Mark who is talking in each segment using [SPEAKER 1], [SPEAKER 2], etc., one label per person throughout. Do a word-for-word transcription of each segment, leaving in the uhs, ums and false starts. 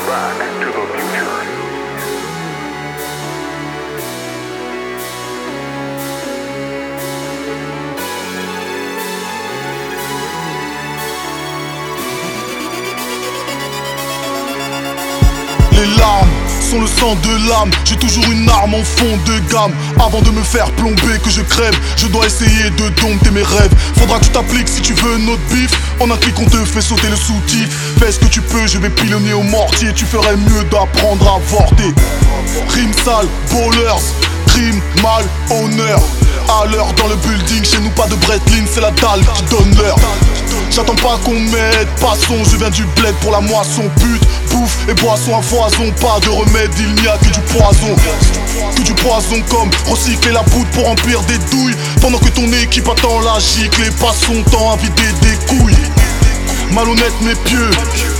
[SPEAKER 1] Back to the Future.
[SPEAKER 2] Les larmes sont le sang de l'âme. J'ai toujours une arme en fond de gamme. Avant de me faire plomber que je crève, je dois essayer de dompter mes rêves. Faudra que tu t'appliques si tu veux notre bif. En un clic on te fait sauter le soutif. Fais ce que tu peux, je vais pilonner au mortier. Tu ferais mieux d'apprendre à vorter. Rime sale, bowlers, crime, mal, honneur. À l'heure dans le building, chez nous pas de Breitling, c'est la dalle qui donne l'heure. J'attends pas qu'on m'aide, passons, je viens du bled pour la moisson. Pute, bouffe et boisson à foison, pas de remède, il n'y a que du poison. Que du poison comme recycler la poudre pour remplir des douilles. Pendant que ton équipe attend la gicle et passe son temps à vider des couilles. Malhonnête mais pieux,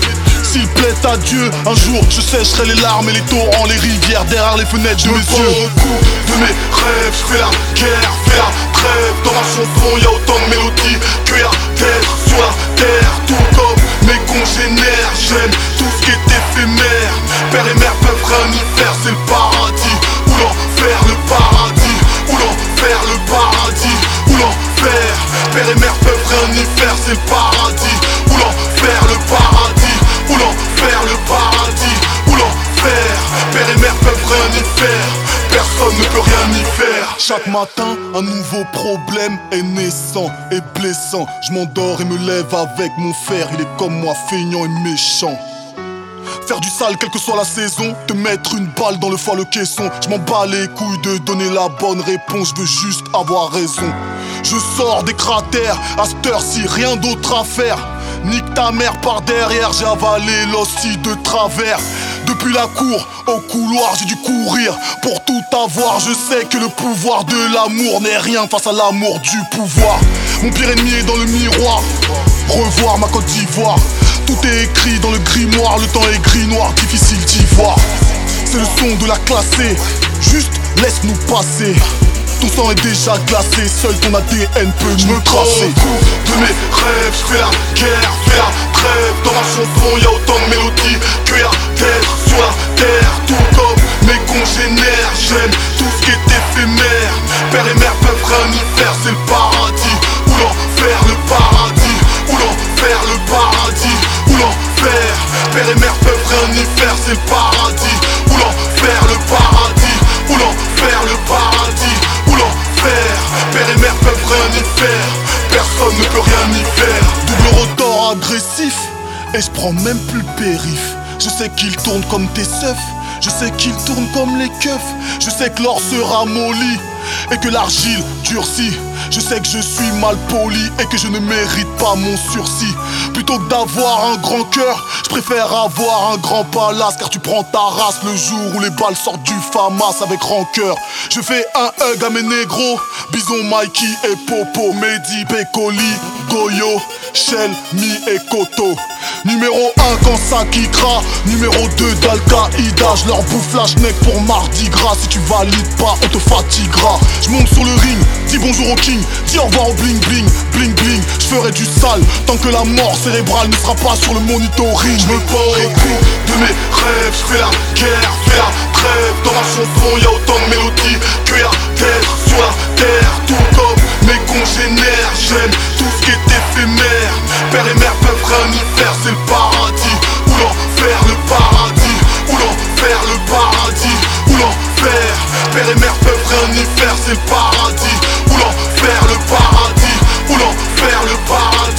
[SPEAKER 2] s'il plaît à Dieu, un jour je sécherai les larmes et les torrents, les rivières derrière les fenêtres de mes yeux. De mes rêves, je fais la guerre, fais la trêve. Dans ma chanson y'a autant de mélodies que y'a d'êtres sur la terre. Tout comme mes congénères, j'aime tout ce qui est éphémère. Père et mère peuvent rien y faire, c'est le paradis ou l'enfer, le paradis ou l'enfer, le paradis ou l'enfer. Père et mère peuvent rien y faire, c'est le paradis ou l'enfer, le paradis ou l'enfer, le paradis ou l'enfer. Père et mère peuvent rien y faire, personne ne peut rien y faire. Chaque matin, un nouveau problème est naissant et blessant. Je m'endors et me lève avec mon fer. Il est comme moi, feignant et méchant. Faire du sale quelle que soit la saison, te mettre une balle dans le foie le caisson. Je m'en bats les couilles de donner la bonne réponse, je veux juste avoir raison. Je sors des cratères, à cette heure-ci rien d'autre à faire. Nique ta mère par derrière, j'ai avalé l'hostie de travers. Depuis la cour au couloir, j'ai dû courir pour tout avoir. Je sais que le pouvoir de l'amour n'est rien face à l'amour du pouvoir. Mon pire ennemi est dans le miroir, revoir ma Côte d'Ivoire. Tout est écrit dans le grimoire, le temps est gris-noir, difficile d'y voir. C'est le son de la classée, juste laisse-nous passer. Ton sang est déjà glacé, seul ton A D N peut nous tracer. De mes rêves, je fais la guerre, fais la trêve. Dans ma chanson y'a autant de mélodies que y'a d'êtres sur la terre. Tout comme mes congénères, j'aime tout ce qui est éphémère. Père et mère peuvent rien y faire, c'est le paradis ou l'enfer, le paradis ou l'enfer, le paradis ou l'enfer. Père et mère peuvent rien y faire, c'est le paradis ou l'enfer, le paradis ou l'enfer, le paradis ou l'enfer. Père et mère peuvent rien y faire, personne ne peut rien y faire. Double rotor agressif, et je prends même plus le périph'. Je sais qu'il tourne comme tes seufs, je sais qu'il tourne comme les keufs. Je sais que l'or sera molli et que l'argile durcit. Je sais que je suis mal poli et que je ne mérite pas mon sursis. Plutôt que d'avoir un grand cœur, je préfère avoir un grand palace. Car tu prends ta race le jour où les balles sortent du FAMAS avec rancœur. Je fais un hug à mes négros, Bison, Mikey et Popo, Mehdi, Pécoli, Goyo, Shell, Mi et Koto. Numéro un quand ça kickera, numéro deux d'Al-Qaïda. Je leur bouffe la schneck pour Mardi Gras. Si tu valides pas, on te fatiguera. Je monte sur le ring, dis bonjour au king, dis au revoir au bling bling, bling bling. Je ferai du sale tant que la mort cérébrale ne sera pas sur le monitoring. Je me bats au cou de mes rêves, je fais la guerre, fais la trêve. Dans ma chanson y'a autant de mélodies que y'a d'êtres sur la terre. Tout comme mes congénères, j'aime tout ce qui est éphémère. Père et mère peuvent rien y faire, c'est le paradis ou l'enfer, le paradis ou l'enfer, le paradis ou l'enfer. Père et mère peuvent rien y faire, c'est le paradis ou l'enfer, le paradis ou l'enfer, le paradis